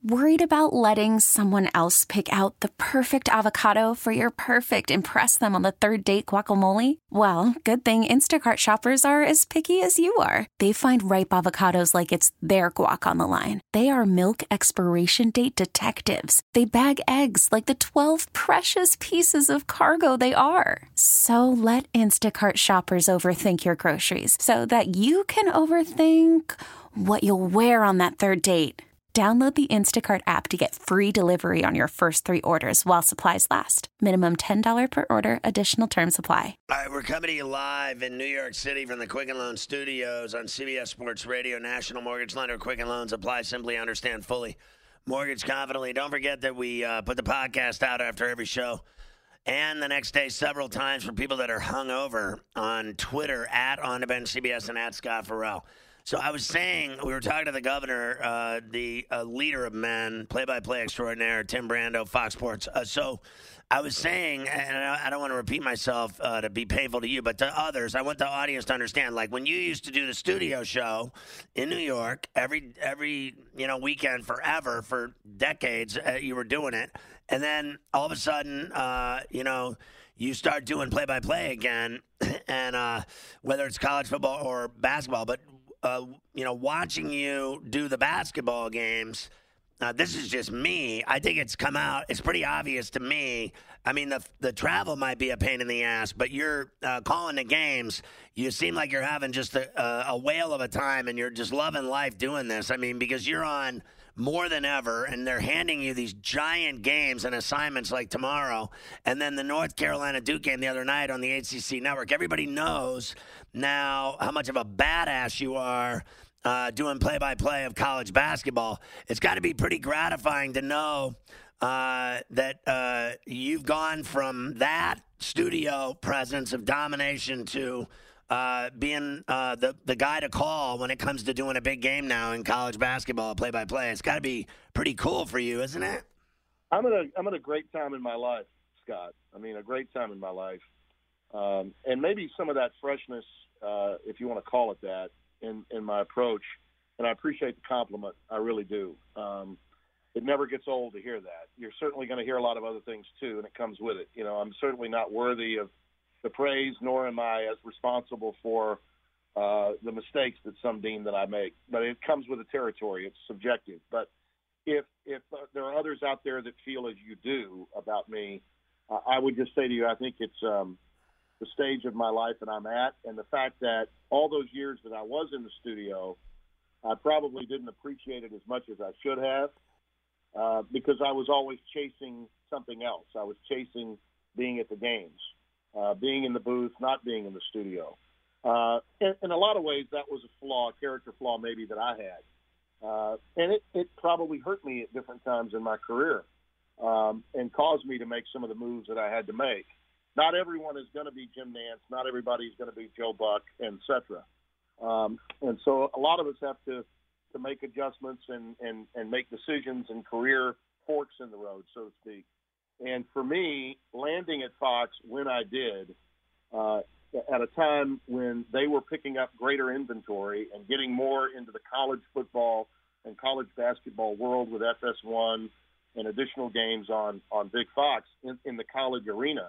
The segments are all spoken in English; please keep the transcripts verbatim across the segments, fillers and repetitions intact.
Worried about letting someone else pick out the perfect avocado for your perfect impress them on the third date guacamole? Well, good thing Instacart shoppers are as picky as you are. They find ripe avocados like it's their guac on the line. They are milk expiration date detectives. They bag eggs like the twelve precious pieces of cargo they are. So let Instacart shoppers overthink your groceries so that you can overthink what you'll wear on that third date. Download the Instacart app to get free delivery on your first three orders while supplies last. Minimum ten dollars per order. Additional terms apply. All right, we're coming to you live in New York City from the Quicken Loans Studios on C B S Sports Radio. National Mortgage Lender. Quicken Loans. Apply simply, understand fully. Mortgage confidently. Don't forget that we uh, put the podcast out after every show and the next day several times for people that are hungover on Twitter, at On The Bench C B S and at Scott Farrell. So I was saying, we were talking to the governor, uh, the uh, leader of men, play-by-play extraordinaire, Tim Brando, Fox Sports. Uh, so I was saying, and I don't want to repeat myself uh, to be painful to you, but to others, I want the audience to understand, like when you used to do the studio show in New York, every, every you know, weekend forever, for decades, uh, you were doing it. And then all of a sudden, uh, you know, you start doing play-by-play again, and uh, whether it's college football or basketball, but Uh, you know, watching you do the basketball games, uh, this is just me. I think it's come out. It's pretty obvious to me. I mean, the the travel might be a pain in the ass, but you're uh, calling the games. You seem like you're having just a, a, a whale of a time, and you're just loving life doing this. I mean, because you're on more than ever, and they're handing you these giant games and assignments like tomorrow, and then the North Carolina Duke game the other night on the H C C Network. Everybody knows now how much of a badass you are uh, doing play-by-play of college basketball. It's got to be pretty gratifying to know uh, that uh, you've gone from that studio presence of domination to Uh, being uh, the the guy to call when it comes to doing a big game now in college basketball, play by play. It's got to be pretty cool for you, isn't it? I'm at a I'm at a great time in my life, Scott. I mean, a great time in my life, um, and maybe some of that freshness, uh, if you want to call it that, in in my approach. And I appreciate the compliment. I really do. Um, it never gets old to hear that. You're certainly going to hear a lot of other things too, and it comes with it. You know, I'm certainly not worthy of the praise, nor am I as responsible for uh, the mistakes that some deem that I make. But it comes with the territory. It's subjective. But if if uh, there are others out there that feel as you do about me, uh, I would just say to you, I think it's um, the stage of my life that I'm at, and the fact that all those years that I was in the studio, I probably didn't appreciate it as much as I should have, uh, because I was always chasing something else. I was chasing being at the games. Uh, being in the booth, not being in the studio. Uh, in, in a lot of ways, that was a flaw, a character flaw maybe that I had. Uh, and it, it probably hurt me at different times in my career um, and caused me to make some of the moves that I had to make. Not everyone is going to be Jim Nance. Not everybody is going to be Joe Buck, et cetera. Um, and so a lot of us have to, to make adjustments and, and, and make decisions and career forks in the road, so to speak. And for me, landing at Fox when I did, uh, at a time when they were picking up greater inventory and getting more into the college football and college basketball world with F S one and additional games on, on Big Fox in, in the college arena,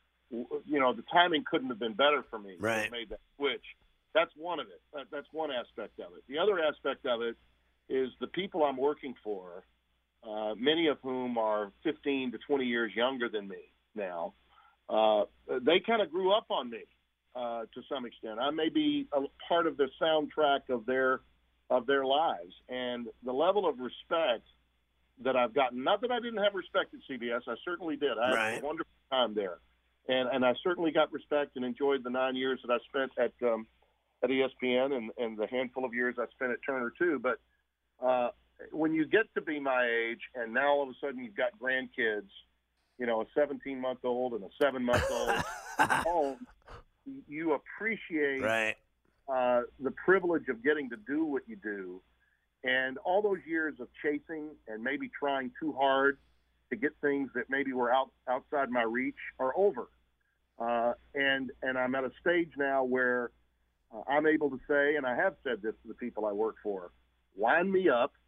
you know, the timing couldn't have been better for me. Right. I made that switch. That's one of it. That's one aspect of it. The other aspect of it is the people I'm working for, Uh, many of whom are fifteen to twenty years younger than me now, uh, they kind of grew up on me uh, to some extent. I may be a part of the soundtrack of their of their lives, and the level of respect that I've gotten. Not that I didn't have respect at C B S, I certainly did. I right. had a wonderful time there, and and I certainly got respect and enjoyed the nine years that I spent at um, at E S P N and, and the handful of years I spent at Turner too. But uh, when you get to be my age and now all of a sudden you've got grandkids, you know, a seventeen-month-old and a seven-month-old home, you appreciate right. uh, the privilege of getting to do what you do. And all those years of chasing and maybe trying too hard to get things that maybe were out, outside my reach are over. Uh, and, and I'm at a stage now where uh, I'm able to say, and I have said this to the people I work for, line me up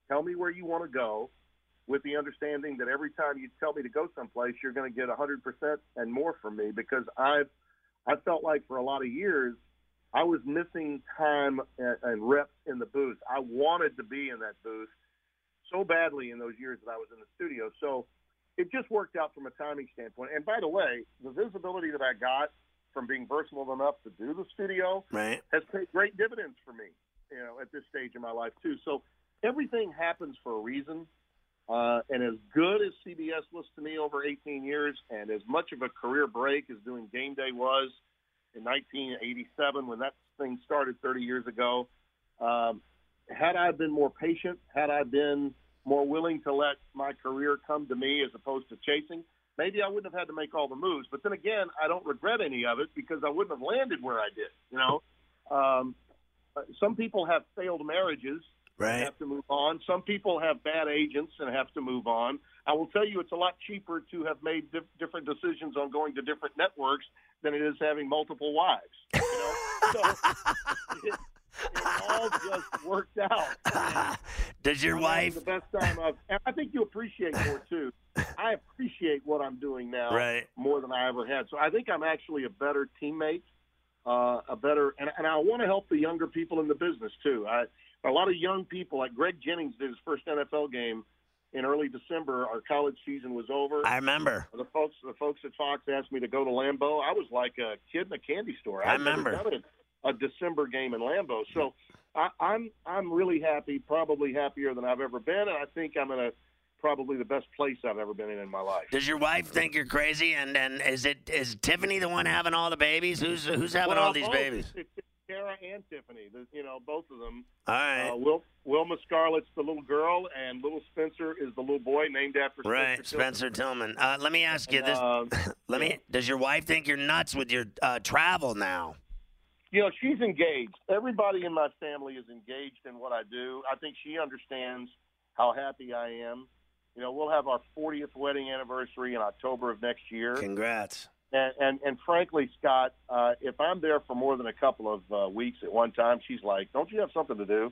Tell me where you want to go, with the understanding that every time you tell me to go someplace, you're going to get one hundred percent and more from me, because I've I felt like for a lot of years I was missing time and, and reps in the booth. I wanted to be in that booth so badly in those years that I was in the studio. So it just worked out from a timing standpoint. And by the way, the visibility that I got from being versatile enough to do the studio right. has paid great dividends for me, you know, at this stage in my life too. So everything happens for a reason. Uh, and as good as C B S was to me over eighteen years, and as much of a career break as doing Game Day was in nineteen eighty-seven when that thing started thirty years ago, um, had I been more patient, had I been more willing to let my career come to me as opposed to chasing, maybe I wouldn't have had to make all the moves. But then again, I don't regret any of it because I wouldn't have landed where I did. You know, um, some people have failed marriages. Right. Have to move on. Some people have bad agents and have to move on. I will tell you, it's a lot cheaper to have made dif- different decisions on going to different networks than it is having multiple wives. You know, so it, it all just worked out. Does your I'm wife? The best time I've. And I think you appreciate more too. I appreciate what I'm doing now right. more than I ever had. So I think I'm actually a better teammate, uh, a better, and, and I want to help the younger people in the business too. I. A lot of young people, like Greg Jennings did his first N F L game in early December. Our college season was over. I remember. The folks the folks at Fox asked me to go to Lambeau. I was like a kid in a candy store. I I'd remember. never done a, a December game in Lambeau. So I, I'm I'm really happy, probably happier than I've ever been, and I think I'm in a probably the best place I've ever been in in my life. Does your wife think you're crazy? And, and is it is Tiffany the one having all the babies? Who's who's having well, all these both. babies? It's Sarah and Tiffany, the, you know, both of them. All right. Uh, Wil- Wilma Scarlett's the little girl, and little Spencer is the little boy named after right, Spencer Spencer Tillman. Uh, let me ask you and, this: uh, Let me. Does your wife think you're nuts with your uh, travel now? You know, she's engaged. Everybody in my family is engaged in what I do. I think she understands how happy I am. You know, we'll have our fortieth wedding anniversary in October of next year. Congrats. And, and and frankly, Scott, uh, if I'm there for more than a couple of uh, weeks at one time, she's like, "Don't you have something to do?"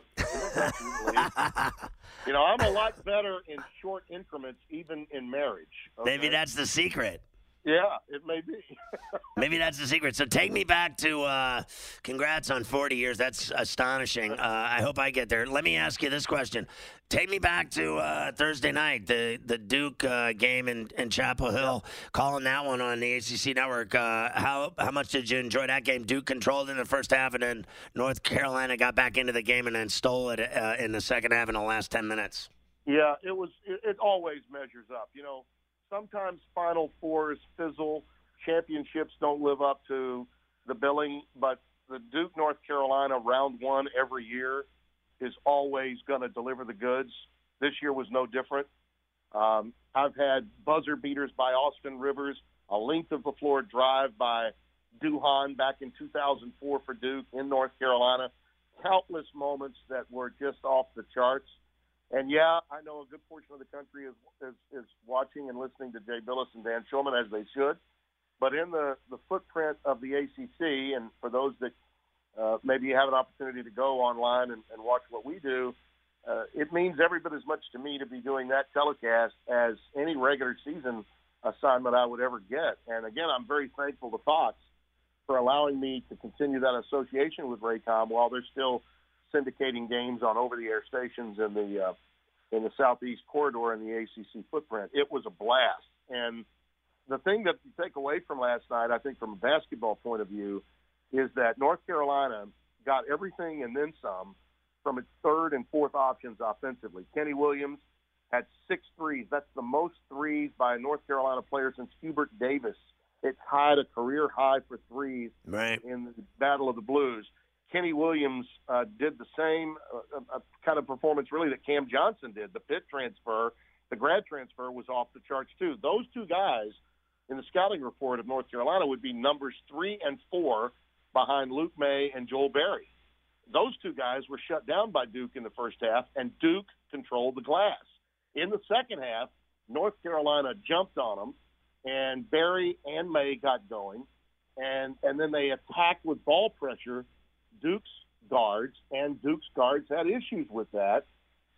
You know, I'm a lot better in short increments, even in marriage. Okay? Maybe that's the secret. Yeah, it may be. Maybe that's the secret. So take me back to uh, congrats on forty years. That's astonishing. Uh, I hope I get there. Let me ask you this question. Take me back to uh, Thursday night, the the Duke uh, game in, in Chapel Hill, calling that one on the A C C network. Uh, how how much did you enjoy that game? Duke controlled in the first half, and then North Carolina got back into the game and then stole it uh, in the second half in the last ten minutes. Yeah, it was. It, it always measures up. You know, sometimes Final Fours fizzle, championships don't live up to the billing, but the Duke North Carolina round one every year is always going to deliver the goods. This year was no different. Um, I've had buzzer beaters by Austin Rivers, a length of the floor drive by Duhon back in two thousand four for Duke in North Carolina. Countless moments that were just off the charts. And, yeah, I know a good portion of the country is, is, is watching and listening to Jay Billis and Dan Shulman, as they should. But in the, the footprint of the A C C, and for those that uh, maybe have an opportunity to go online and, and watch what we do, uh, it means every bit as much to me to be doing that telecast as any regular season assignment I would ever get. And, again, I'm very thankful to Fox for allowing me to continue that association with Raycom while they're still syndicating games on over-the-air stations in the uh, in the Southeast corridor in the A C C footprint. It was a blast. And the thing that you take away from last night, I think from a basketball point of view, is that North Carolina got everything and then some from its third and fourth options offensively. Kenny Williams had six threes. That's the most threes by a North Carolina player since Hubert Davis. It tied a career high for threes right. in the Battle of the Blues. Kenny Williams uh, did the same uh, uh, kind of performance, really, that Cam Johnson did. The Pitt transfer, the grad transfer, was off the charts, too. Those two guys in the scouting report of North Carolina would be numbers three and four behind Luke May and Joel Berry. Those two guys were shut down by Duke in the first half, and Duke controlled the glass. In the second half, North Carolina jumped on them, and Berry and May got going, and, and then they attacked with ball pressure Duke's guards, and Duke's guards had issues with that.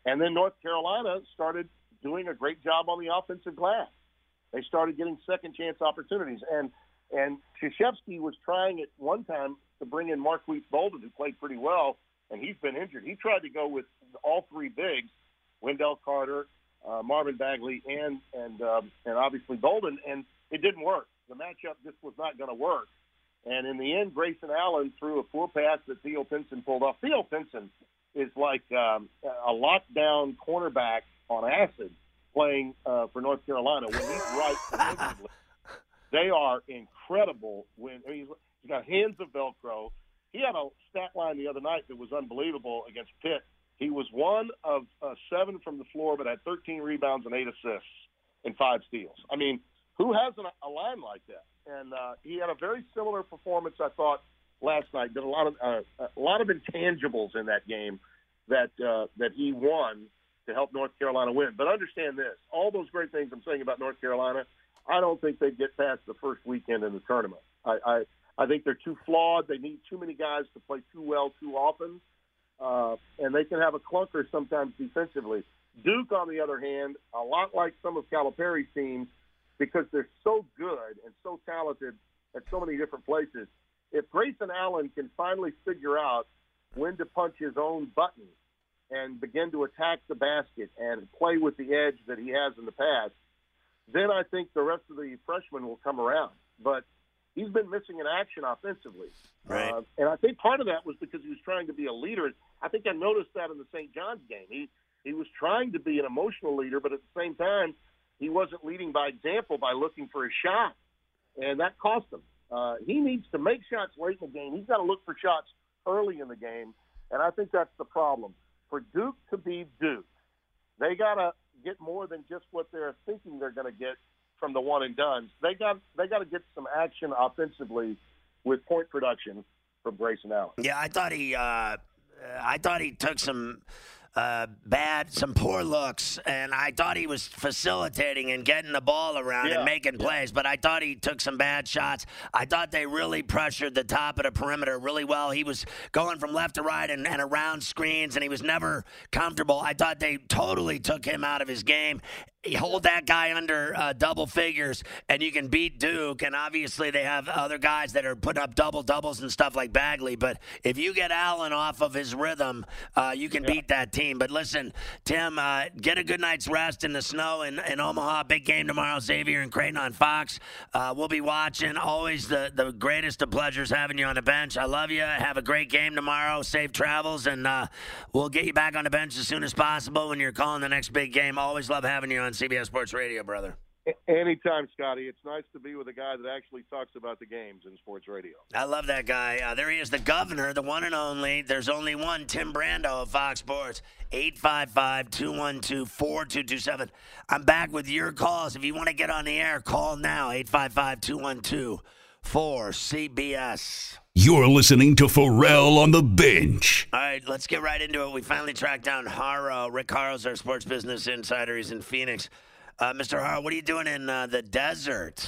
And then North Carolina started doing a great job on the offensive glass. They started getting second-chance opportunities. And and Krzyzewski was trying at one time to bring in Marquise Bolden, who played pretty well, and he's been injured. He tried to go with all three bigs, Wendell Carter, uh, Marvin Bagley, and and um, and obviously Bolden, and it didn't work. The matchup just was not going to work. And in the end, Grayson Allen threw a poor pass that Theo Pinson pulled off. Theo Pinson is like um, a lockdown cornerback on acid playing uh, for North Carolina. When he's right, they are incredible. When I mean, he's got hands of Velcro. He had a stat line the other night that was unbelievable against Pitt. He was one of uh, seven from the floor, but had thirteen rebounds and eight assists and five steals. I mean, who has an, a line like that? And uh, he had a very similar performance, I thought, last night. Did a lot of uh, a lot of intangibles in that game that uh, that he won to help North Carolina win. But understand this: all those great things I'm saying about North Carolina, I don't think they get past the first weekend in the tournament. I, I I think they're too flawed. They need too many guys to play too well too often, uh, and they can have a clunker sometimes defensively. Duke, on the other hand, a lot like some of Calipari's teams, because they're so good and so talented at so many different places. If Grayson Allen can finally figure out when to punch his own button and begin to attack the basket and play with the edge that he has in the past, then I think the rest of the freshmen will come around. But he's been missing in action offensively. Right. Uh, and I think part of that was because he was trying to be a leader. I think I noticed that in the Saint John's game. He, he was trying to be an emotional leader, but at the same time, he wasn't leading by example by looking for a shot, and that cost him. Uh, he needs to make shots late in the game. He's got to look for shots early in the game, and I think that's the problem. For Duke to be Duke, they got to get more than just what they're thinking they're going to get from the one-and-dones. They got they got to get some action offensively with point production from Grayson Allen. Yeah, I thought he uh, I thought he took some – Uh, bad, some poor looks, and I thought he was facilitating and getting the ball around yeah, and making yeah. plays, but I thought he took some bad shots. I thought they really pressured the top of the perimeter really well. He was going from left to right and, and around screens, and he was never comfortable. I thought they totally took him out of his game. You hold that guy under uh, double figures, and you can beat Duke, and obviously they have other guys that are putting up double-doubles and stuff like Bagley, but if you get Allen off of his rhythm, uh, you can yeah. beat that team. But listen, Tim, uh, get a good night's rest in the snow in, in Omaha. Big game tomorrow, Xavier and Creighton on Fox. Uh, we'll be watching. Always the, the greatest of pleasures having you on the bench. I love you. Have a great game tomorrow. Safe travels, and uh, we'll get you back on the bench as soon as possible when you're calling the next big game. Always love having you on C B S Sports Radio, brother. Anytime, Scotty. It's nice to be with a guy that actually talks about the games in sports radio. I love that guy. Uh, there he is, the governor, the one and only. There's only one, Tim Brando of Fox Sports. eight five five, two one two, four two two seven. I'm back with your calls. If you want to get on the air, call now, eight five five, two one two, four C B S. You're listening to Pharrell on the Bench. All right, let's get right into it. We finally tracked down Haro. Rick Haro's our sports business insider. He's in Phoenix. Uh, Mister Haro, what are you doing in uh, the desert?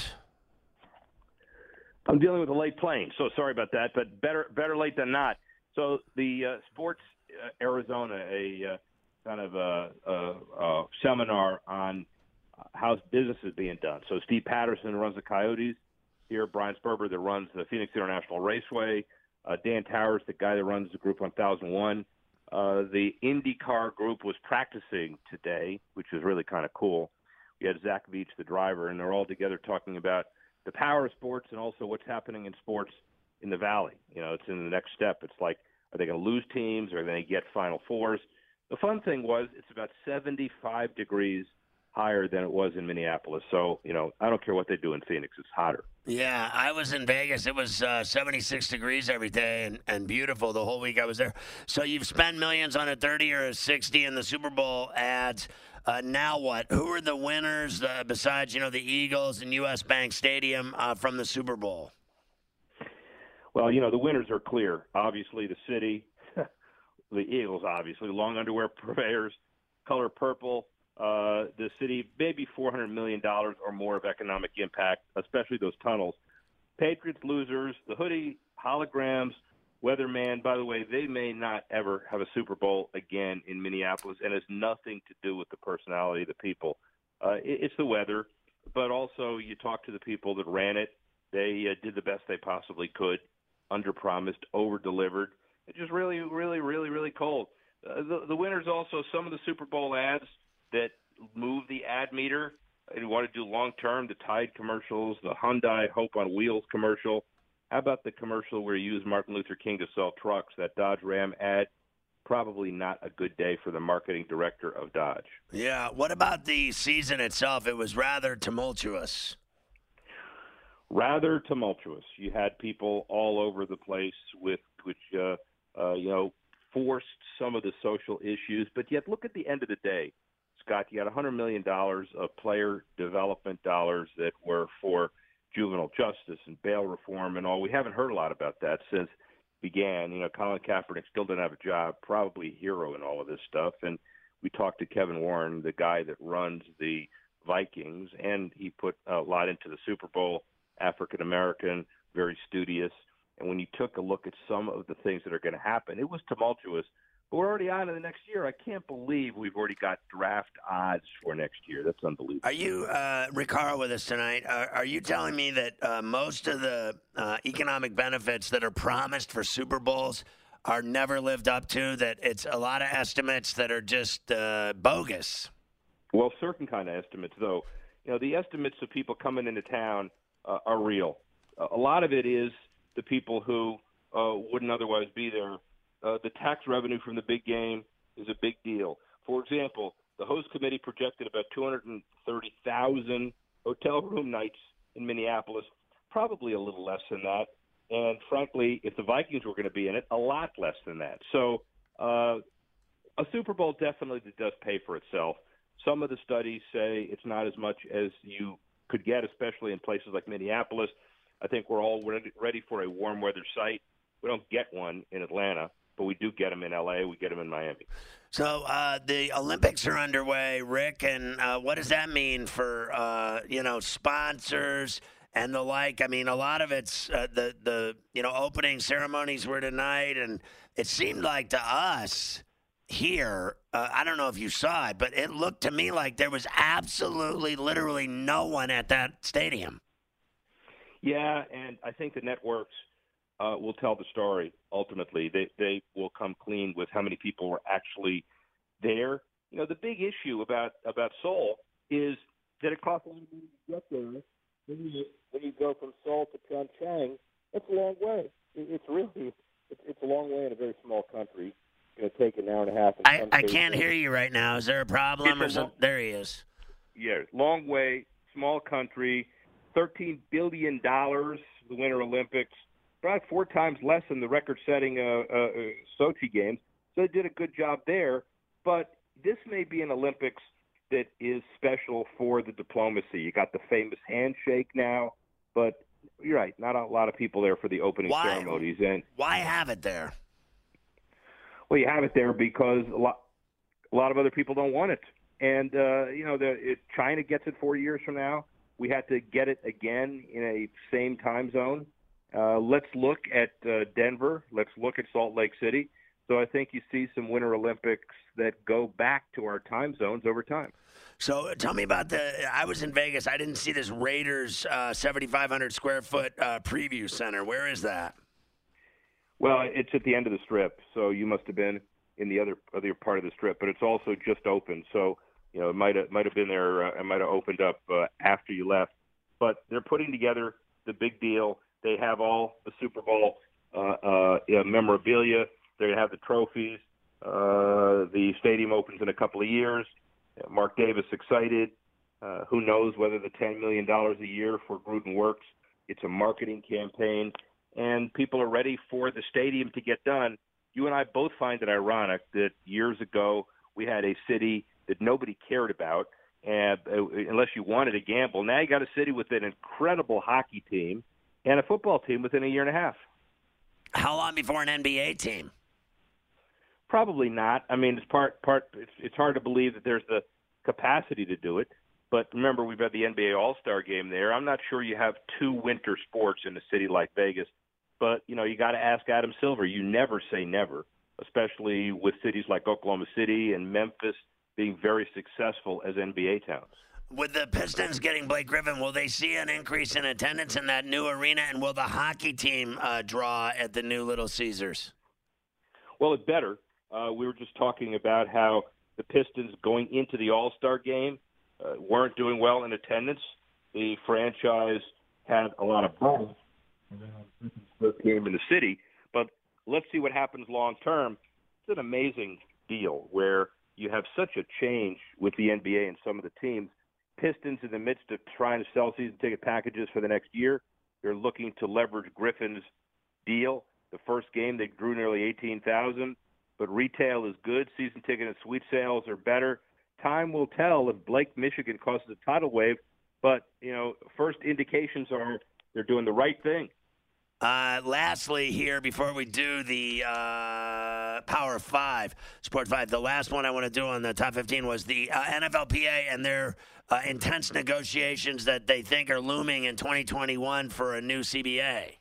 I'm dealing with a late plane, so sorry about that, but better better late than not. So the uh, Sports uh, Arizona, a uh, kind of a, a, a seminar on how business is being done. So Steve Patterson runs the Coyotes here, Brian Sperber that runs the Phoenix International Raceway, uh, Dan Towers, the guy that runs the group one thousand one. Uh, the IndyCar group was practicing today, which was really kind of cool. We had Zach Veach, the driver, and they're all together talking about the power of sports and also what's happening in sports in the Valley. You know, it's in the next step. It's like, are they going to lose teams? Or are they going to get Final Fours? The fun thing was it's about seventy-five degrees higher than it was in Minneapolis. So, you know, I don't care what they do in Phoenix. It's hotter. Yeah, I was in Vegas. It was uh, seventy-six degrees every day and, and beautiful the whole week I was there. So you've spent millions on a thirty or a sixty in the Super Bowl ads. Uh, now what? Who are the winners uh, besides, you know, the Eagles and U S Bank Stadium uh, from the Super Bowl? Well, you know, the winners are clear. Obviously, the city, the Eagles, obviously, long underwear purveyors, color purple. Uh, the city, maybe four hundred million dollars or more of economic impact, especially those tunnels. Patriots losers, the hoodie, holograms, weatherman. By the way, they may not ever have a Super Bowl again in Minneapolis, and has nothing to do with the personality of the people. Uh, it, it's the weather, but also you talk to the people that ran it. They uh, did the best they possibly could, under-promised, over-delivered. It's just really, really, really, really cold. Uh, the, the winners also, some of the Super Bowl ads that move the ad meter, and you want to do long-term, the Tide commercials, the Hyundai Hope on Wheels commercial. How about the commercial where you use Martin Luther King to sell trucks, that Dodge Ram ad? Probably not a good day for the marketing director of Dodge. Yeah. What about the season itself? It was rather tumultuous. Rather tumultuous. You had people all over the place with which, uh, uh, you know, forced some of the social issues. But yet, look at the end of the day, Scott. You got one hundred million dollars of player development dollars that were for juvenile justice and bail reform and all. We haven't heard a lot about that since began. You know, Colin Kaepernick still didn't have a job, probably a hero in all of this stuff. And we talked to Kevin Warren, the guy that runs the Vikings, and he put a lot into the Super Bowl, African-American, very studious. And when you took a look at some of the things that are going to happen, it was tumultuous. But we're already on to the next year. I can't believe we've already got draft odds for next year. That's unbelievable. Are you, uh, Ricardo, with us tonight? Are, are you telling me that uh, most of the uh, economic benefits that are promised for Super Bowls are never lived up to, that it's a lot of estimates that are just uh, bogus? Well, certain kind of estimates, though. You know, the estimates of people coming into town uh, are real. Uh, a lot of it is the people who uh, wouldn't otherwise be there. Uh, the tax revenue from the big game is a big deal. For example, the host committee projected about two hundred thirty thousand hotel room nights in Minneapolis, probably a little less than that. And frankly, if the Vikings were going to be in it, a lot less than that. So uh, a Super Bowl definitely does pay for itself. Some of the studies say it's not as much as you could get, especially in places like Minneapolis. I think we're all ready for a warm weather site. We don't get one in Atlanta, but we do get them in L A. We get them in Miami. So uh, the Olympics are underway, Rick, and uh, what does that mean for uh, you know sponsors and the like? I mean, a lot of it's uh, the the you know opening ceremonies were tonight, and it seemed like to us here, uh, I don't know if you saw it, but it looked to me like there was absolutely, literally no one at that stadium. Yeah, and I think the networks uh, will tell the story ultimately. They they will come clean with how many people were actually there. You know, the big issue about, about Seoul is that it costs a lot of money to get there. When you, when you go from Seoul to Pyeongchang, it's a long way. It, it's really it's, it's a long way in a very small country. It's going to take an hour and a half. I, I can't hear you right now. Is there a problem or something? There he is. Yeah, long way, small country, thirteen billion dollars, the Winter Olympics, about four times less than the record-setting uh, uh, Sochi Games. So they did a good job there. But this may be an Olympics that is special for the diplomacy. You got the famous handshake now, but you're right, not a lot of people there for the opening why, ceremonies. And why have it there? Well, you have it there because a lot, a lot of other people don't want it. And, uh, you know, the, it, China gets it four years from now. We had to get it again in a same time zone. Uh, let's look at uh, Denver. Let's look at Salt Lake City. So I think you see some Winter Olympics that go back to our time zones over time. So tell me about the – I was in Vegas. I didn't see this Raiders uh, seventy-five hundred square foot uh, preview center. Where is that? Well, it's at the end of the Strip, so you must have been in the other other part of the Strip. But it's also just open, so you know it might have might have been there. Uh, it might have opened up uh, after you left. But they're putting together the big deal. They have all the Super Bowl uh, uh, yeah, memorabilia. They have the trophies. Uh, the stadium opens in a couple of years. Mark Davis excited. Uh, who knows whether the ten million dollars a year for Gruden works? It's a marketing campaign. And people are ready for the stadium to get done. You and I both find it ironic that years ago we had a city that nobody cared about, and uh, unless you wanted to gamble. Now you got a city with an incredible hockey team and a football team within a year and a half. How long before an N B A team? Probably not. I mean, it's part part. It's, it's hard to believe that there's the capacity to do it. But remember, we've had the N B A All-Star Game there. I'm not sure you have two winter sports in a city like Vegas. but, you know, you got to ask Adam Silver. You never say never, especially with cities like Oklahoma City and Memphis being very successful as N B A towns. With the Pistons getting Blake Griffin, will they see an increase in attendance in that new arena, and will the hockey team uh, draw at the new Little Caesars? Well, it better. Uh, we were just talking about how the Pistons going into the All-Star game uh, weren't doing well in attendance. The franchise had a lot of problems. First game in the city, but let's see what happens long term. It's an amazing deal where you have such a change with the N B A and some of the teams. Pistons in the midst of trying to sell season ticket packages for the next year. They're looking to leverage Griffin's deal. The first game they drew nearly eighteen thousand, but retail is good. Season ticket and suite sales are better. Time will tell if Blake Michigan causes a tidal wave, but you know, first indications are they're doing the right thing. Uh, lastly, here, before we do the uh, Power Five, Sport Five, the last one I want to do on the top fifteen was the uh, N F L P A and their uh, intense negotiations that they think are looming in twenty twenty-one for a new C B A.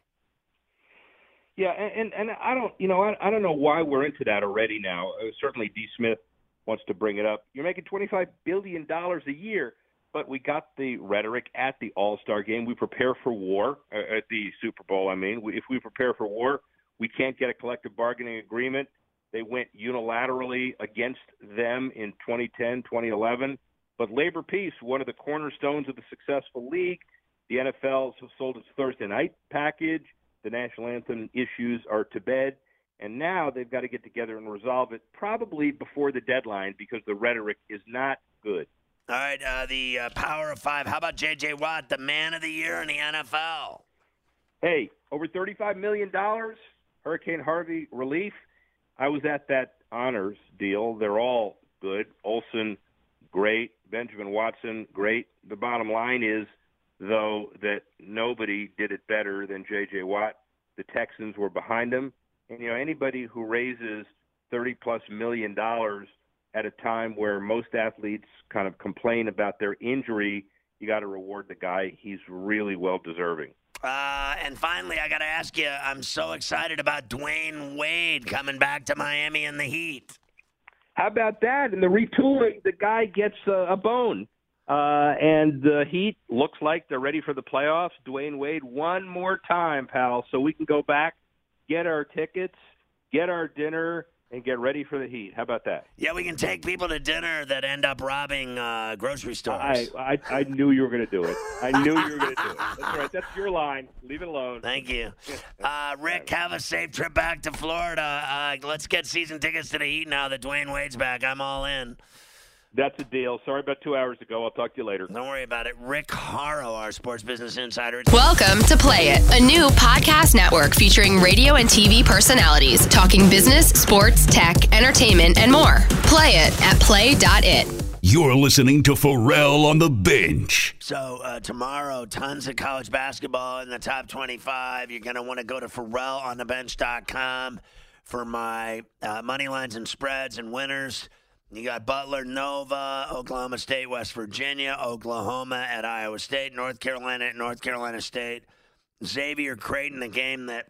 Yeah, and, and I don't, you know, I, I don't know why we're into that already now. Uh, certainly, D. Smith wants to bring it up. You're making twenty-five billion dollars a year. But we got the rhetoric at the All-Star game. We prepare for war, uh, at the Super Bowl, I mean. We, if we prepare for war, we can't get a collective bargaining agreement. They went unilaterally against them in twenty ten, twenty eleven. But labor peace, one of the cornerstones of the successful league. The N F L sold its Thursday night package. The national anthem issues are to bed. And now they've got to get together and resolve it probably before the deadline because the rhetoric is not good. All right, uh, the uh, Power of Five. How about J J. Watt, the man of the year in the N F L? Hey, over thirty-five million dollars, Hurricane Harvey relief. I was at that honors deal. They're all good. Olsen, great. Benjamin Watson, great. The bottom line is, though, that nobody did it better than J J. Watt. The Texans were behind him. And, you know, anybody who raises thirty-plus million dollars at a time where most athletes kind of complain about their injury, you got to reward the guy. He's really well deserving. Uh, and finally, I got to ask you, I'm so excited about Dwayne Wade coming back to Miami in the Heat. How about that? In the retooling, the guy gets uh, a bone. Uh, and the Heat looks like they're ready for the playoffs. Dwayne Wade one more time, pal, so we can go back, get our tickets, get our dinner, and get ready for the Heat. How about that? Yeah, we can take people to dinner that end up robbing uh, grocery stores. I, I I knew you were going to do it. I knew you were going to do it. That's all right. That's your line. Leave it alone. Thank you. Uh, Rick, have a safe trip back to Florida. Uh, let's get season tickets to the Heat now that Dwayne Wade's back. I'm all in. That's a deal. Sorry about two hours ago. I'll talk to you later. Don't worry about it. Rick Haro, our sports business insider. Welcome to Play It, a new podcast network featuring radio and T V personalities talking business, sports, tech, entertainment, and more. Play it at play dot it. You're listening to Pharrell on the Bench. So uh, tomorrow, tons of college basketball in the top twenty-five. You're going to want to go to Pharrell on the bench dot com for my uh, money lines and spreads and winners. You got Butler, Nova, Oklahoma State, West Virginia, Oklahoma at Iowa State, North Carolina at North Carolina State, Xavier Creighton, the game that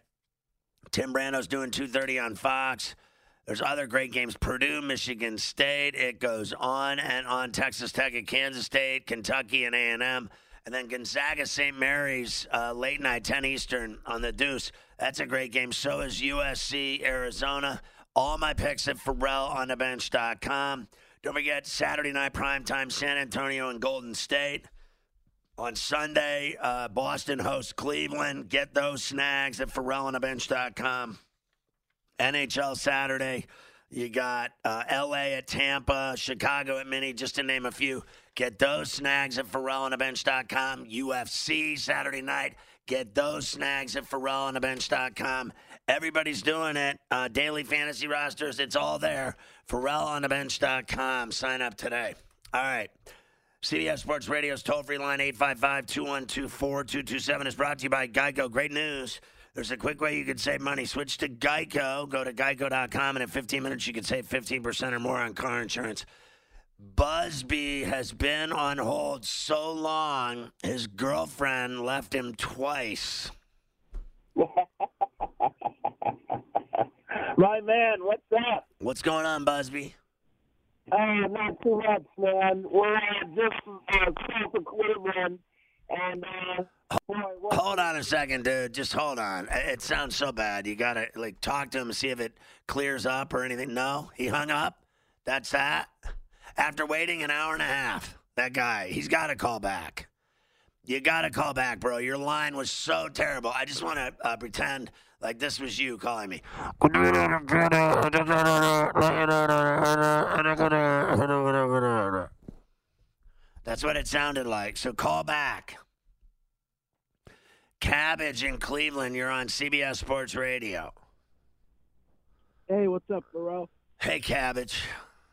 Tim Brando's doing two thirty on Fox. There's other great games. Purdue, Michigan State. It goes on and on. Texas Tech at Kansas State, Kentucky and A and M. And then Gonzaga, Saint Mary's, uh, late night, ten Eastern on the Deuce. That's a great game. So is U S C, Arizona. All my picks at Pharrell on the bench dot com. Don't forget, Saturday night primetime, San Antonio and Golden State. On Sunday, uh, Boston hosts Cleveland. Get those snags at Pharrell on the bench dot com. N H L Saturday, you got uh, L A at Tampa, Chicago at Mini, just to name a few. Get those snags at Pharrell on the bench dot com. U F C Saturday night. Get those snags at Pharrell on the bench dot com. Everybody's doing it. Uh, daily fantasy rosters, it's all there. Pharrell on the bench dot com. Sign up today. All right. C B S Sports Radio's toll-free line, eight five five, two one two, four two two seven, is brought to you by Geico. Great news. There's a quick way you can save money. Switch to Geico. Go to geico dot com, and in fifteen minutes, you can save fifteen percent or more on car insurance. Busby has been on hold so long, his girlfriend left him twice. My man, what's up? What's going on, Busby? Uh, not too much, man. We're uh, just uh, south of Cleveland, and uh, boy, what- Hold on a second, dude. Just hold on. It sounds so bad. You gotta like talk to him and see if it clears up or anything. No, he hung up. That's that. After waiting an hour and a half, that guy, he's got to call back. You got to call back, bro. Your line was so terrible. I just want to uh, pretend like this was you calling me. That's what it sounded like. So call back. Cabbage in Cleveland, you're on C B S Sports Radio. Hey, what's up, Pharrell? Hey, Cabbage.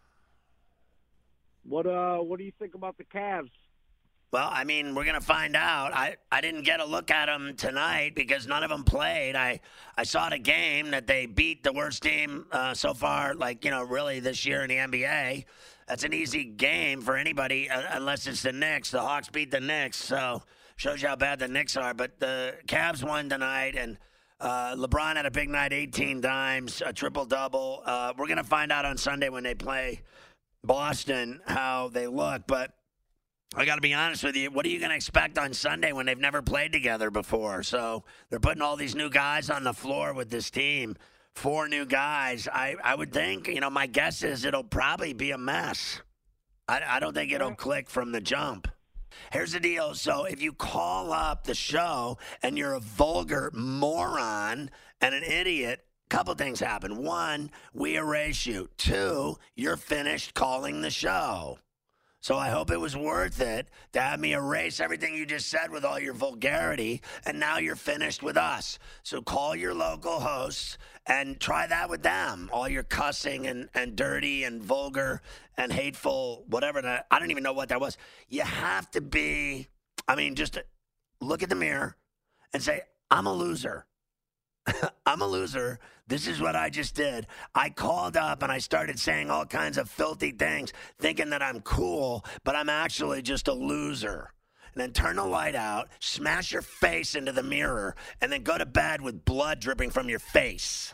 What uh, what do you think about the Cavs? Well, I mean, we're going to find out. I, I didn't get a look at them tonight because none of them played. I, I saw the game that they beat the worst team uh, so far, like, you know, really this year in the N B A. That's an easy game for anybody uh, unless it's the Knicks. The Hawks beat the Knicks, so shows you how bad the Knicks are. But the Cavs won tonight, and uh, LeBron had a big night, eighteen dimes, a triple-double. Uh, we're going to find out on Sunday when they play Boston how they look, but I got to be honest with you. What are you going to expect on Sunday when they've never played together before? So they're putting all these new guys on the floor with this team. Four new guys. I, I would think, you know, my guess is it'll probably be a mess. I, I don't think it'll click from the jump. Here's the deal. So if you call up the show and you're a vulgar moron and an idiot, a couple things happen. One, we erase you. Two, you're finished calling the show. So I hope it was worth it to have me erase everything you just said with all your vulgarity, and now you're finished with us. So call your local hosts and try that with them. All your cussing and, and dirty and vulgar and hateful, whatever that, I don't even know what that was. You have to be, I mean, just look at the mirror and say, I'm a loser. I'm a loser. This is what I just did. I called up and I started saying all kinds of filthy things, thinking that I'm cool, but I'm actually just a loser. And then turn the light out, smash your face into the mirror, and then go to bed with blood dripping from your face.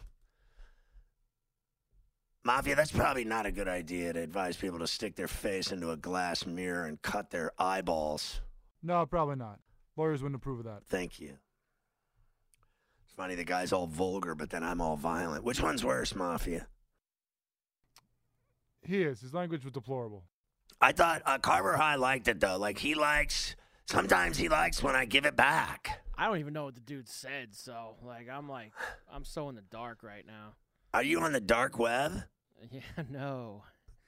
Mafia, that's probably not a good idea to advise people to stick their face into a glass mirror and cut their eyeballs. No, probably not. Lawyers wouldn't approve of that. Thank you. Funny, the guy's all vulgar, but then I'm all violent. Which one's worse, Mafia? He is. His language was deplorable. I thought uh, Carver High liked it, though. Like, he likes, sometimes he likes when I give it back. I don't even know what the dude said, so, like, I'm like, I'm so in the dark right now. Are you on the dark web? Yeah, no.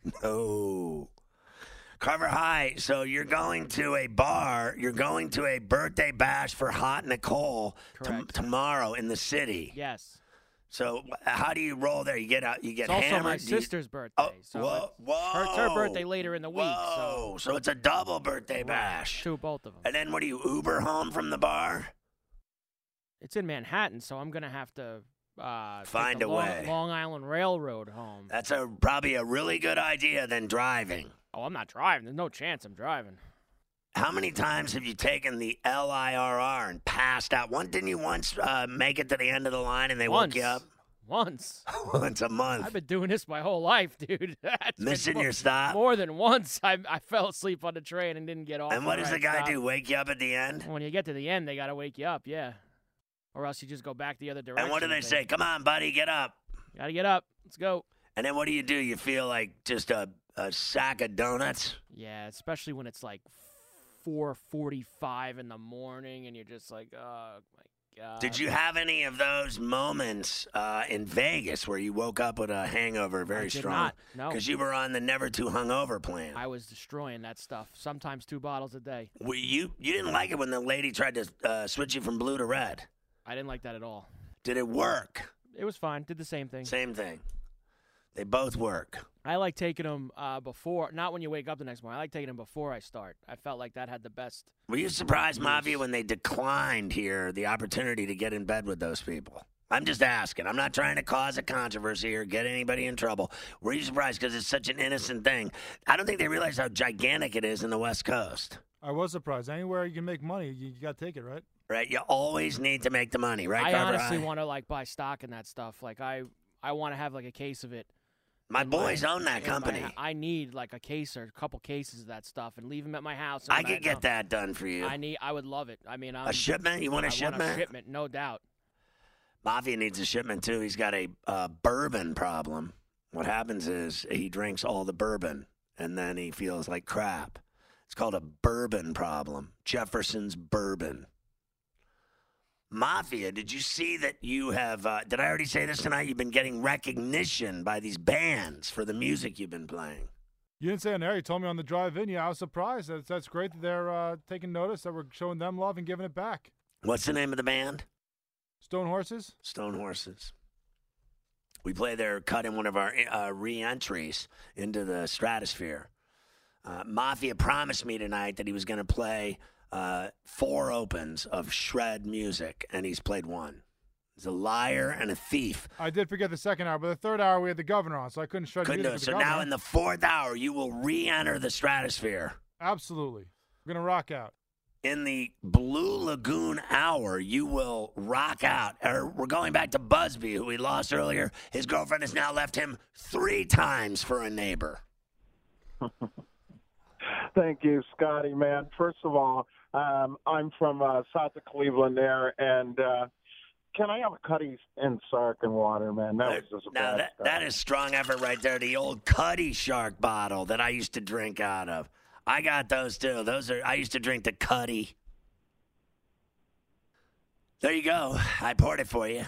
No. Carver High, so you're going to a bar, you're going to a birthday bash for Hot Nicole t- tomorrow in the city. Yes. So how do you roll there? You get out, you get it's also hammered. my you... sister's birthday. Oh, so whoa, whoa. Her, it's her birthday later in the week. Whoa, so so it's a double birthday bash. To both of them. And then what do you, Uber home from the bar? It's in Manhattan, so I'm going to have to uh, find a Long, way. Long Island Railroad home. That's a probably a really good idea than driving. Oh, I'm not driving. There's no chance I'm driving. How many times have you taken the L I R R and passed out? One, didn't you once uh, make it to the end of the line and they once. woke you up? Once. Once a month. I've been doing this my whole life, dude. Missing more, your stop? More than once. I, I fell asleep on the train and didn't get off. And what does right the guy stop. do, wake you up at the end? When you get to the end, they got to wake you up, yeah. Or else you just go back the other direction. And what do they say? Come on, buddy, get up. Got to get up. Let's go. And then what do you do? You feel like just a, a sack of donuts? Yeah, especially when it's like four forty-five in the morning and you're just like, oh, my God. Did you have any of those moments uh, in Vegas where you woke up with a hangover very I did strong? Not, no. Because you were on the never too hungover plan. I was destroying that stuff, sometimes two bottles a day. Well, you, you didn't like it when the lady tried to uh, switch you from blue to red. I didn't like that at all. Did it work? It was fine. Did the same thing. Same thing. They both work. I like taking them uh, before, not when you wake up the next morning. I like taking them before I start. I felt like that had the best. Were you surprised, Mafia, when they declined here the opportunity to get in bed with those people? I'm just asking. I'm not trying to cause a controversy or get anybody in trouble. Were you surprised because it's such an innocent thing? I don't think they realize how gigantic it is in the West Coast. I was surprised. Anywhere you can make money, you, you got to take it, right? Right. You always need to make the money, right? I Carver honestly High? want to like buy stock in that stuff. Like I, I want to have like a case of it. My in boys my- own that in my- company. I need like a case or a couple cases of that stuff and leave them at my house. I and could get that done for you. I need. I would love it. I mean, I'm, A shipment? You want a I shipment? Want a shipment, no doubt. Mafia needs a shipment, too. He's got a uh, bourbon problem. What happens is he drinks all the bourbon, and then he feels like crap. It's called a bourbon problem. Jefferson's Bourbon. Mafia, did you see that you have, uh, did I already say this tonight? You've been getting recognition by these bands for the music you've been playing. You didn't say on air. You told me on the drive-in. Yeah, I was surprised. That's, that's great that they're uh, taking notice, that we're showing them love and giving it back. What's the name of the band? Stone Horses? Stone Horses. We play their cut in one of our uh, re-entries into the stratosphere. Uh, Mafia promised me tonight that he was going to play uh, four opens of shred music, and he's played one. He's a liar and a thief. I did forget the second hour, but the third hour we had the governor on, so I couldn't shred Couldn't do music it. with So the governor. now in the fourth hour, you will re-enter the stratosphere. Absolutely. We're going to rock out. In the Blue Lagoon hour, you will rock out. Or we're going back to Busby, who we lost earlier. His girlfriend has now left him three times for a neighbor. Thank you, Scotty, man. First of all, um, I'm from uh, south of Cleveland there, and uh, can I have a Cuddy and Sark and water, man? That was just a Now, bad that, stuff. that is strong effort right there. The old Cuddy Shark bottle that I used to drink out of. I got those, too. Those are. I used to drink the Cuddy. There you go. I poured it for you.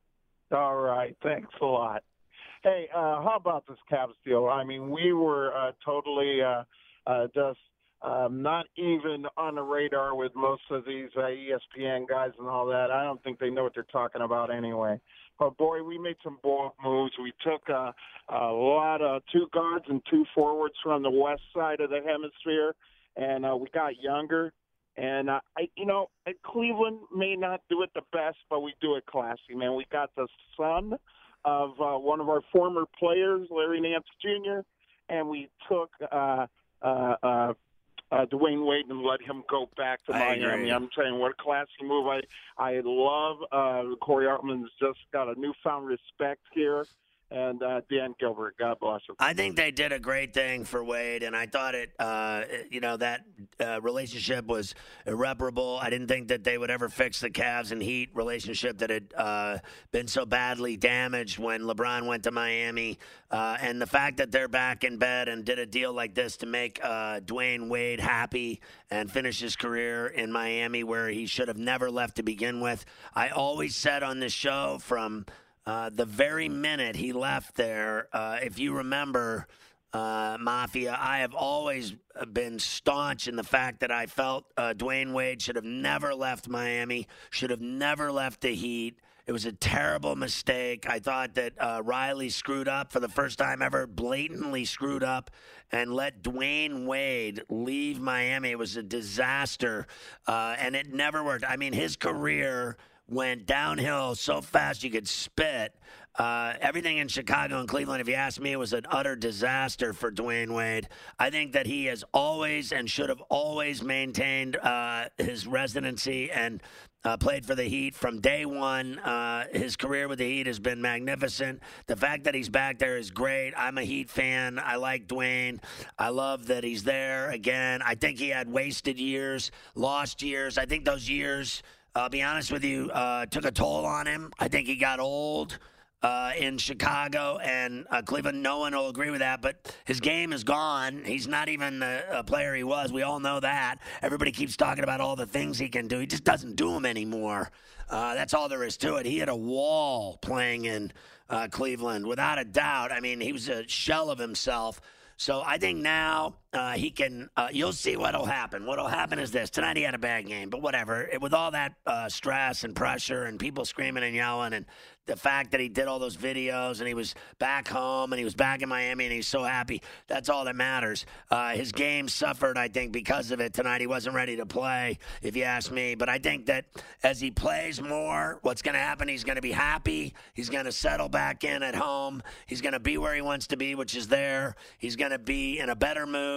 All right, thanks a lot. Hey, uh, how about this Cavs deal? I mean, we were uh, totally uh, uh, just um, not even on the radar with most of these uh, E S P N guys and all that. I don't think they know what they're talking about anyway. But, boy, we made some bold moves. We took uh, a lot of two guards and two forwards from the west side of the hemisphere, and uh, we got younger. And, uh, I, you know, Cleveland may not do it the best, but we do it classy, man. We got the son of uh, one of our former players, Larry Nance Junior, and we took uh, uh, uh, uh, Dwayne Wade and let him go back to I Miami. agree. I'm saying what a classy move. I, I love uh, Corey Hartman's just got a newfound respect here. And uh, Dan Gilbert, God bless him. I think they did a great thing for Wade, and I thought it, uh, you know, that uh, relationship was irreparable. I didn't think that they would ever fix the Cavs and Heat relationship that had uh, been so badly damaged when LeBron went to Miami. Uh, and the fact that they're back in bed and did a deal like this to make uh, Dwayne Wade happy and finish his career in Miami where he should have never left to begin with. I always said on this show from – Uh, the very minute he left there, uh, if you remember, uh, Mafia, I have always been staunch in the fact that I felt uh, Dwayne Wade should have never left Miami, should have never left the Heat. It was a terrible mistake. I thought that uh, Riley screwed up for the first time ever, blatantly screwed up, and let Dwayne Wade leave Miami. It was a disaster, uh, and it never worked. I mean, his career went downhill so fast you could spit. Uh, everything in Chicago and Cleveland, if you ask me, was an utter disaster for Dwayne Wade. I think that he has always and should have always maintained uh, his residency and uh, played for the Heat from day one. Uh, his career with the Heat has been magnificent. The fact that he's back there is great. I'm a Heat fan. I like Dwayne. I love that he's there again. I think he had wasted years, lost years. I think those years, I'll be honest with you, uh, took a toll on him. I think he got old uh, in Chicago and uh, Cleveland. No one will agree with that, but his game is gone. He's not even the uh, player he was. We all know that. Everybody keeps talking about all the things he can do. He just doesn't do them anymore. Uh, that's all there is to it. He had a wall playing in uh, Cleveland, without a doubt. I mean, he was a shell of himself. So I think now uh, he can uh, – you'll see what will happen. What will happen is this. Tonight he had a bad game, but whatever. It, with all that uh, stress and pressure and people screaming and yelling and the fact that he did all those videos and he was back home and he was back in Miami and he's so happy, that's all that matters. Uh, his game suffered, I think, because of it tonight. He wasn't ready to play, if you ask me. But I think that as he plays more, what's going to happen, he's going to be happy. He's going to settle back in at home. He's going to be where he wants to be, which is there. He's going to be in a better mood.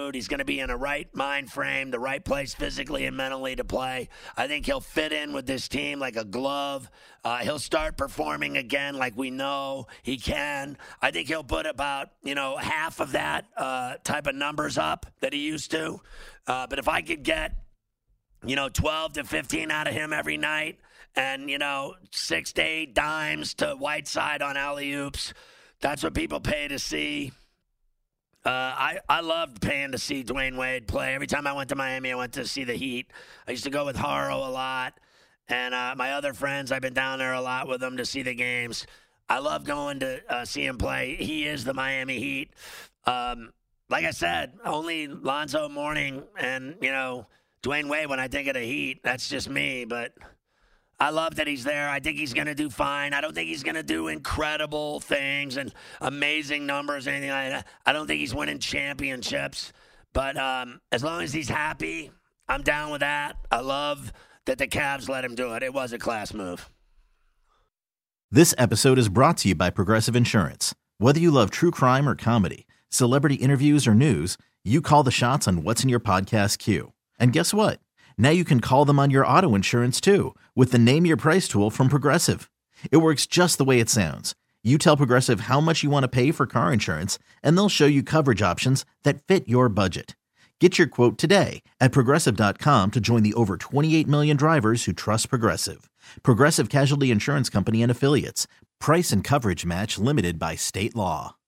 mood. He's going to be in a right mind frame, the right place physically and mentally to play. I think he'll fit in with this team like a glove. Uh, he'll start performing again like we know he can. I think he'll put about, you know, half of that uh, type of numbers up that he used to. Uh, but if I could get, you know, twelve to fifteen out of him every night and, you know, six to eight dimes to Whiteside on alley-oops, that's what people pay to see. Uh, I, I loved paying to see Dwayne Wade play. Every time I went to Miami, I went to see the Heat. I used to go with Haro a lot. And uh, my other friends, I've been down there a lot with them to see the games. I love going to uh, see him play. He is the Miami Heat. Um, like I said, only Lonzo Mourning and, you know, Dwayne Wade when I think of the Heat. That's just me, but I love that he's there. I think he's going to do fine. I don't think he's going to do incredible things and amazing numbers or anything like that. I don't think he's winning championships. But um, as long as he's happy, I'm down with that. I love that the Cavs let him do it. It was a class move. This episode is brought to you by Progressive Insurance. Whether you love true crime or comedy, celebrity interviews or news, you call the shots on what's in your podcast queue. And guess what? Now you can call them on your auto insurance too with the Name Your Price tool from Progressive. It works just the way it sounds. You tell Progressive how much you want to pay for car insurance, and they'll show you coverage options that fit your budget. Get your quote today at Progressive dot com to join the over twenty-eight million drivers who trust Progressive. Progressive Casualty Insurance Company and Affiliates. Price and coverage match limited by state law.